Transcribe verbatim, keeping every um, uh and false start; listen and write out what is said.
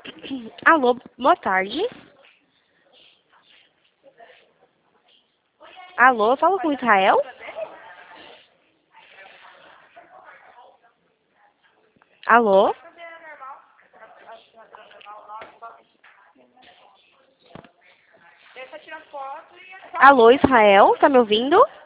Alô, boa tarde. Alô, eu falo com Israel? Alô? Alô, Israel, tá me ouvindo?